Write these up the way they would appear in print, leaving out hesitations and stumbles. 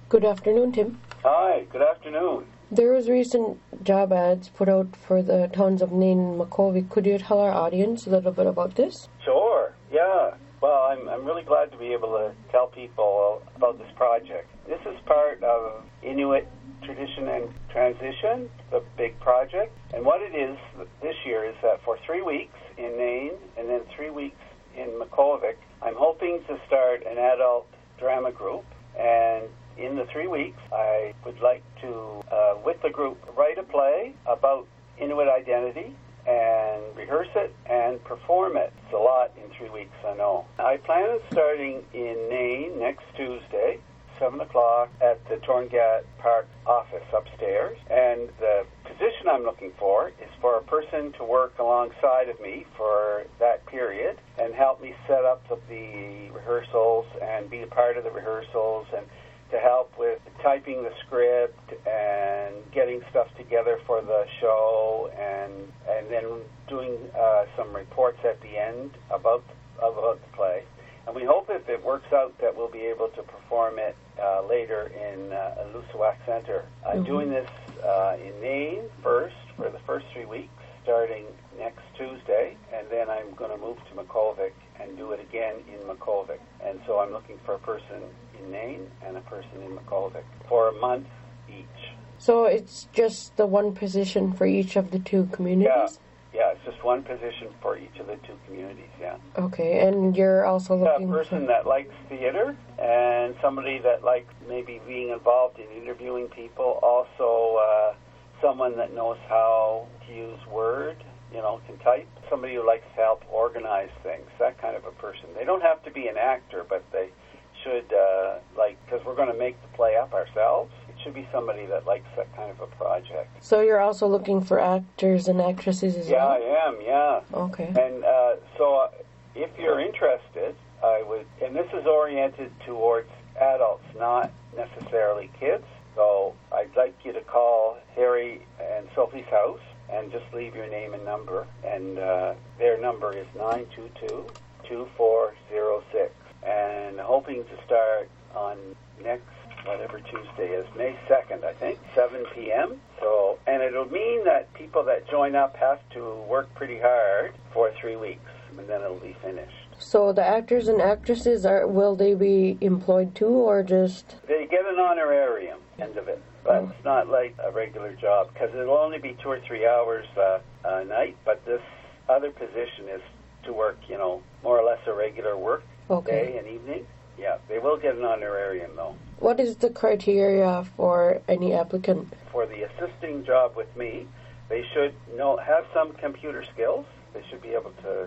Good afternoon, Tim. Hi, good afternoon. There was recent job ads put out for the towns of Nain and Makkovik. Could you tell our audience a little bit about this? Sure, yeah. Well, I'm really glad to be able to tell people about this project. This is part of Inuit Tradition and Transition, the big project. And what it is this year is that for 3 weeks in Nain and then 3 weeks in Makkovik, I'm hoping to start an adult drama group. And in the 3 weeks, I would like to, with the group, write a play about Inuit identity and rehearse it and perform it. It's a lot in 3 weeks, I know. I plan on starting in Nain next Tuesday, 7 o'clock, at the Torngat Park office upstairs. And the position I'm looking for is for a person to work alongside of me for that period and help me set up the rehearsals and be a part of the rehearsals and to help with typing the script and getting stuff together for the show and then doing some reports at the end about the play. And we hope if it works out that we'll be able to perform it later in Luswak Center. I'm doing this in Nain first for the first 3 weeks, starting next Tuesday, and then I'm going to move to Makkovik and do it again in Makkovik. And so I'm looking for a person in Nain and a person in Makkovik for a month each. So it's just the one position for each of the two communities? Yeah, it's just one position for each of the two communities, yeah. Okay, and you're also looking a person that likes theater and somebody that likes maybe being involved in interviewing people. Also, someone that knows how to use Word, can type. Somebody who likes to help organize things, that kind of a person. They don't have to be an actor, but they should, because we're going to make the play up ourselves, it should be somebody that likes that kind of a project. So you're also looking for actors and actresses as well? Yeah, I am, yeah. Okay. And so if you're interested, I would, and this is oriented towards adults, not necessarily kids. So I'd like you to call Harry and Sophie's house and just leave your name and number. And their number is 922-2406. And hoping to start on next, whatever Tuesday is, May 2nd, I think, 7 p.m. So, and it'll mean that people that join up have to work pretty hard for 3 weeks, and then it'll be finished. So the actors and actresses, will they be employed too, or just... They get an honorarium, end of it. But it's not like a regular job, because it'll only be 2 or 3 hours a night, but this other position is to work, more or less a regular work day and evening. Yeah, they will get an honorarium, though. What is the criteria for any applicant? For the assisting job with me, they should have some computer skills. They should be able to,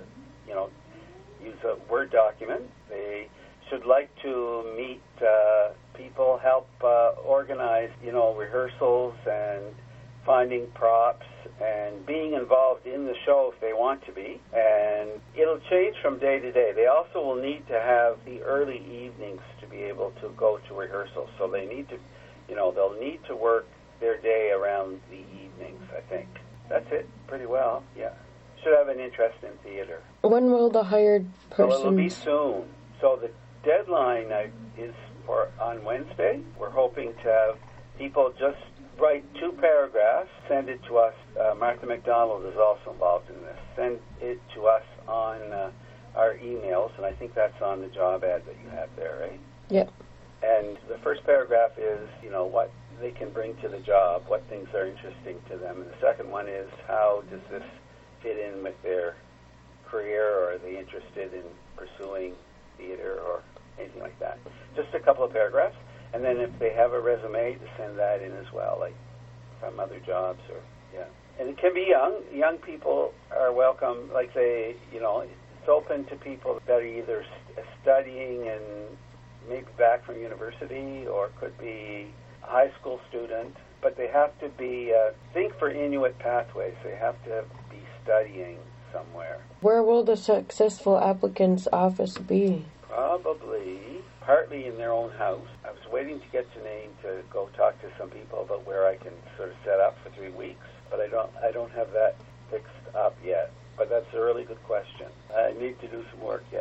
use a Word document. They should like to meet people, help organize, rehearsals and finding props and being involved in the show if they want to be. And it'll change from day to day. They also will need to have the early evenings to be able to go to rehearsals. So they need to, they'll need to work their day around the evenings, I think. That's it, pretty well, yeah. Should have an interest in theater. When will the hired person... Well, it'll be soon. So the deadline is on Wednesday. We're hoping to have people just write 2 paragraphs, send it to us. Martha McDonald is also involved in this. Send it to us on our emails, and I think that's on the job ad that you have there, right? Yep. And the first paragraph is, what they can bring to the job, what things are interesting to them. And the second one is, how does this fit in with their career, or are they interested in pursuing theater or anything like that? Just a couple of paragraphs. And then if they have a resume, to send that in as well, like from other jobs or, yeah. And it can be young. Young people are welcome. Like it's open to people that are either studying and maybe back from university, or could be a high school student. But they have to be, think for Inuit Pathways. They have to be studying somewhere. Where will the successful applicant's office be? Probably partly in their own house. I was waiting to get to Nain to go talk to some people about where I can sort of set up for 3 weeks, but I don't have that fixed up yet. But that's a really good question. I need to do some work yet.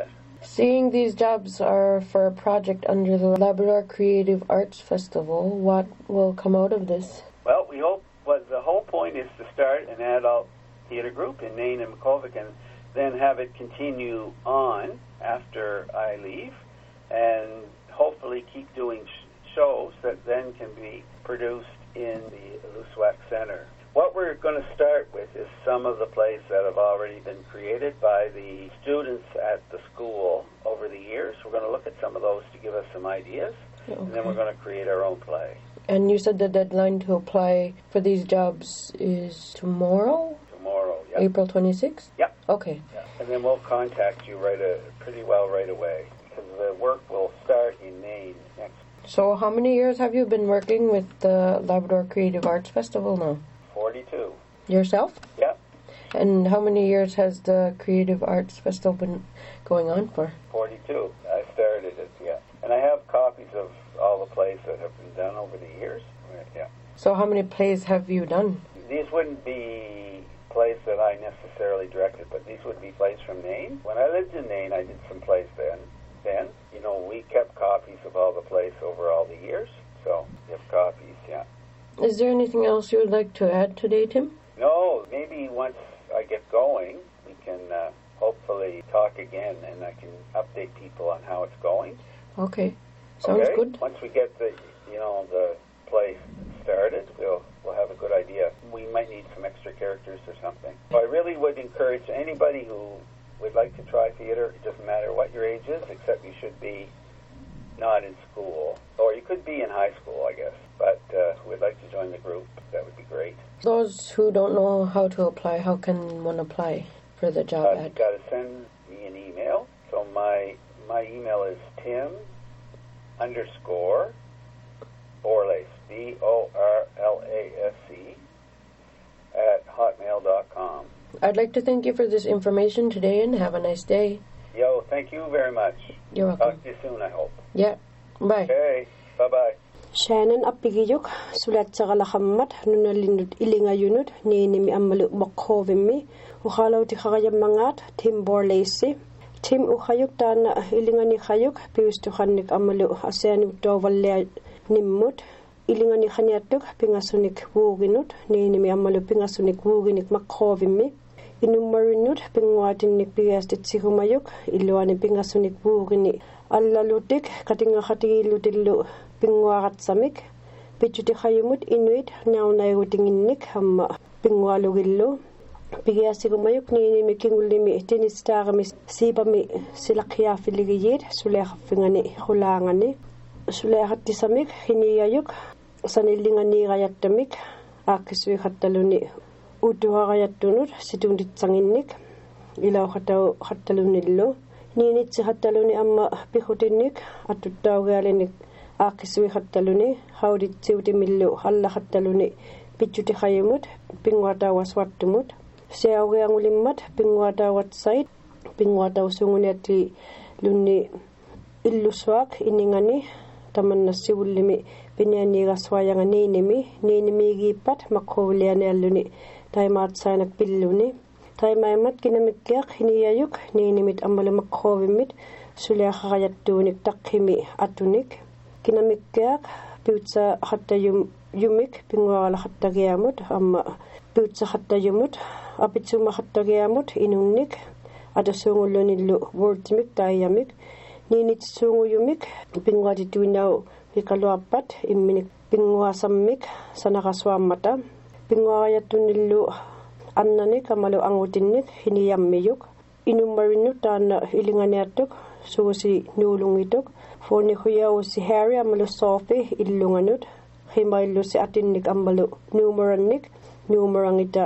Seeing these jobs are for a project under the Labrador Creative Arts Festival, what will come out of this? Well, we hope the whole point is to start an adult theater group in Nain and Makkovik and then have it continue on after I leave and hopefully keep doing shows that then can be produced in the Luswak Center. What we're going to start with is some of the plays that have already been created by the students at the school over the years. We're going to look at some of those to give us some ideas, and then we're going to create our own play. And you said the deadline to apply for these jobs is tomorrow? Tomorrow, yeah. April 26th? Yeah. Okay. Yeah. And then we'll contact you pretty well right away, because the work will start in Maine next. So how many years have you been working with the Labrador Creative Arts Festival now? 42. Yourself? Yeah. And how many years has the Creative Arts Festival been going on for? 42. I started it, yeah. And I have copies of all the plays that have been done over the years. Yeah. So how many plays have you done? These wouldn't be plays that I necessarily directed, but these would be plays from Nain. When I lived in Nain, I did some plays then. We kept copies of all the plays over all the years, so we have copies, yeah. Is there anything else you would like to add today, Tim? No, maybe once I get going, we can hopefully talk again, and I can update people on how it's going. Okay, sounds good. Once we get the play started, we'll have a good idea. We might need some extra characters or something. So I really would encourage anybody who would like to try theater. It doesn't matter what your age is, except you should be not in school, or you could be in high school, I guess. But who would like to join the group, that would be great. Those who don't know how to apply, how can one apply for the job ad? You've got to send me an email. So my email is Tim_Borlase, BORLASE @hotmail.com. I'd like to thank you for this information today and have a nice day. Yo, thank you very much. You're welcome. Talk to you soon, I hope. Yeah, bye. Okay, bye-bye. Shannon apigiyuk sulat sagalahammat nunalinut ilingayunut ninimi amalu Makkovimi ukhalaw ti khagayamangat Tim Borlase Tim ukhayuk tana ilingani khayuk piustu khannik amalu aseanik dovalle nimmut ilingani khaniatuk pingasunik wuginut ninimi amalu pingasunik wuginik Makkovimi inumarinut pingwatinnik piastitsihumayuk iluani pingasunik wugini allalutik katinga khatigilutillu pingwaratsamik pichuti khayumut inuit naunayutinginnik hamma pingwalugillu pigiasigumayuk ninimi kingulimi tinistagami sibami silakhiafiligiyit sulekhaffingani khulangani sulekhattisamik hiniyayuk sanillingani gayattamik aakkisui khattaluni utuhagayattunut situnditsanginnik ilaw khattalunillu ninitsi khattaluni amma pihutinnik atuttaugaalinik aakkisui khattaluni hauditsiutimillu alla khattaluni pichuti khayumut pingwatawaswattumut seaugeangulimmat pingwatawatsait pingwatawsunguniatti lunni illuswaak iningani tamannassigullimi pinianigaswayanga ninimigiippat Makkovileanialluni taimaatsainak pilluni taimaimat kinamikkiaq hiniyayuk ninimit ammalu Makkovimmit suliakhagayattuunik taqqimi atunik kinamikkiaq piutsa khattayumik pingwaala khattagiamut amma piutsa khattayumut apitsuma khattagiamut inunnik adasungullunillu wordsmik taiyamik ninitsunguyumik pingwatituinau pikaluappat imminik pingwasammik sanaqaswaammata pingwaayattunillu annanik amalu angutinnik hiniyammiyuk inummarinnu taanna ilinganiattuk suusi nuulungituk Fornikhuyaussi Harry amalu Sophie illunganut himaillusi atinnik amalu numerangita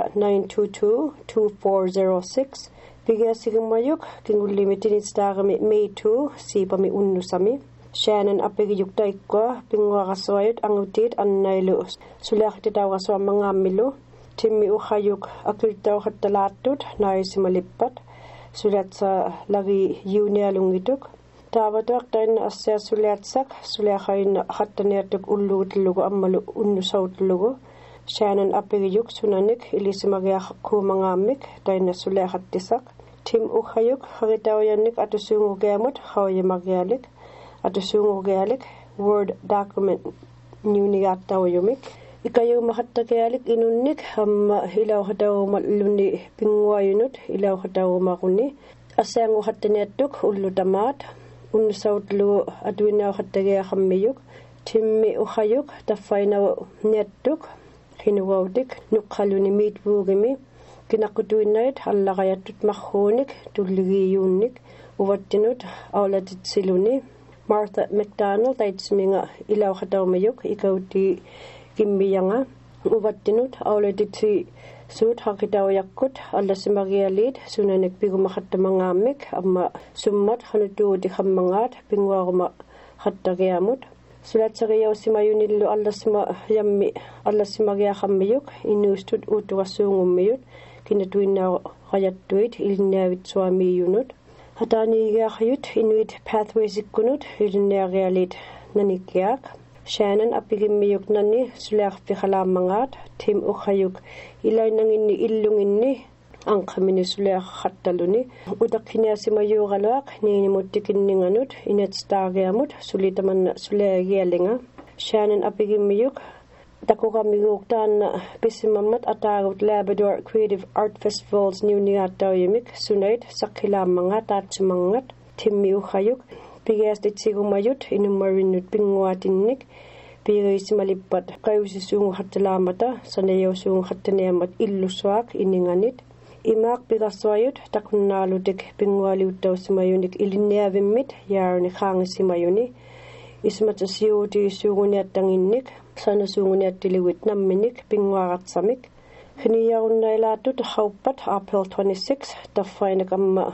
922-2406 pigiasigumayuk kingulimitinistagami May 2 sipami unnusami Shannon apigiyuk taikwa pingwaqaswayut angutit annailu sulaqtitawaswamangamilu timmi ukhayuk akiltaw khattalaatut naisimalippat sulatsa lagi junialungituk taawatuaq tainna assia suliatsak suliakhainna khattaniatuk ulluutlugu ammalu unnusawtlugu Shannon apigiyuk sunanik ilisimagiaqkuumangaamik tainna suliakhattisak Tim Uhayuk Haritawayanik Atusungugamut Hawayamagialik Atusungugialik Word document Nuniatawayumik Ikayu Mahatagalik Inunik Hilaw Hadaw Luni Pingwayunut Hilaw Hadaw Makuni Asangu Hatanetuk Ulutamat Unsautlu Adwina Hatagaya Hamiyuk Timmi Uhayuk Tafaina Netuk Hinuaudik Nukhaluni Meetbugimi Kinakutuinait Allagayatut Mahonik Tuligiyunik Uvattinut Aulatit Siluni Martha McDonald Taitsminga Ilaw Hadaw Ikauti Kimbiyanga Uvattinut Aulatit Suut Hakitawayakkut Allasimagialit Sunanik Pigumahattamangamik Amma Summat Hanutuudi Hammangat Pingwaruma Hattagiamut Sulatsariyaw simayunillu Allasimagiahammiyuk Inustut Utugasungumiyut Kinatuinnaw Rayattuit Ilniavitsuamiyunut Hatanigiahayut Inuit Pathways Ikkunut Ilniagialit Nanikiak Shannon Apigimmiyuk Nani Sulearpihalamangat Tim Uhayuk Ilainanginni Illunginni Angkamini Sulearhattaluni Utakhinasimayuralaq Ninimuttikinninganut Inetstagiamut Sulitaman Suleagialinga Shannon Apigimmiyuk Takuramiyuk Tan Pisimamat Atagut Labrador Creative Art Festivals Nuniatawimik Sunait Sakhilamangat Tatsumangat Timmi Uhayuk Pigastitsirumayut Inumarinut Pingwatinnik Pigaisimalippat Kayusisungu Hattalamata Sanayosungu Hattaneamat Illusuak Ininganit Imak Pigaswayut Takunnalutik Pingwaliuttausimayunik Iliniavimmit Yarni Khangisimayuni Ismatasiuti Suguniatanginnik Sanasuguniatiliwit Namminik Pingwaratsamik Khiniyaunailatut Haupat April 26 Tafainak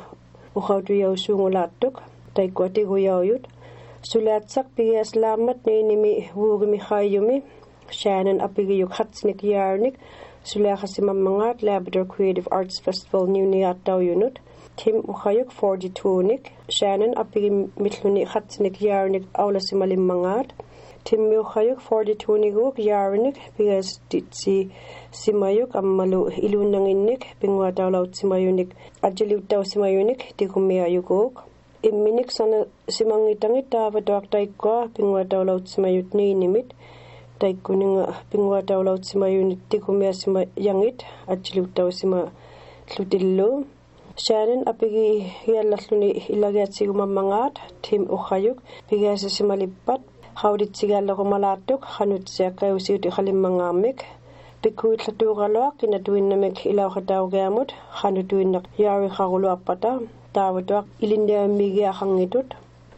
Uhautuyausungulattuk Taikwatiguyayut Sulatsak Pigaslamat Ninimi Wugimi Hayumi Shannon Apigiyuk Hatsnik Yarnik Sulahasimamangat Labrador Creative Arts Festival Nuniatawunut Tim Uhayuk 42nik Shannon Apigimitluni Hatsnik Yarnik Aulasimalimmangat Tim Uhayuk 42niguk Yarnik Pigastitsi Simayuk Ammalu Ilunanginnik Pingwatawlaut Simayunik Ajiliuttausimayunik Tikumiayukuk Imminik sana simangitangit Tavadak Taikwa Pingwatawlaut Simayut Ninimit Taikuninga Pingwatawlaut Simayunit Tikumia Simayangit Ajiliuttausima Tlutillu Shannon Apigi Hialasluni Ilagiatsigumamangat Tim Uhayuk Pigasasimalippat Hauditsigallakumalatuk Hanutsiakayusiuti Halimmangamik Pikuitlatugalak Kinatuinamik Ilauhataugamut Hanutuinak Yari Haruluapata Tavadak Ilindiamigia Hangitut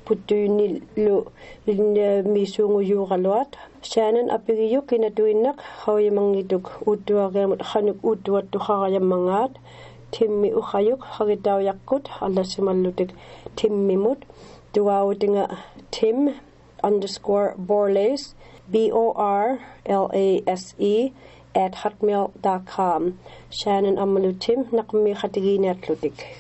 Puttuinillu Ilindimisungu Yugaluat Shannon Apigiyuk Kinatuinak Hawimangituk Utuagamut Hanuk Utuatu Harayamangat Timmi Uhayuk Haritauyakkut Allasimallutik Timmimut Duautinga Tim_Borlase BORLASE @hotmail.com Shannon Amalu Tim Nakmi Khatigini Atlutik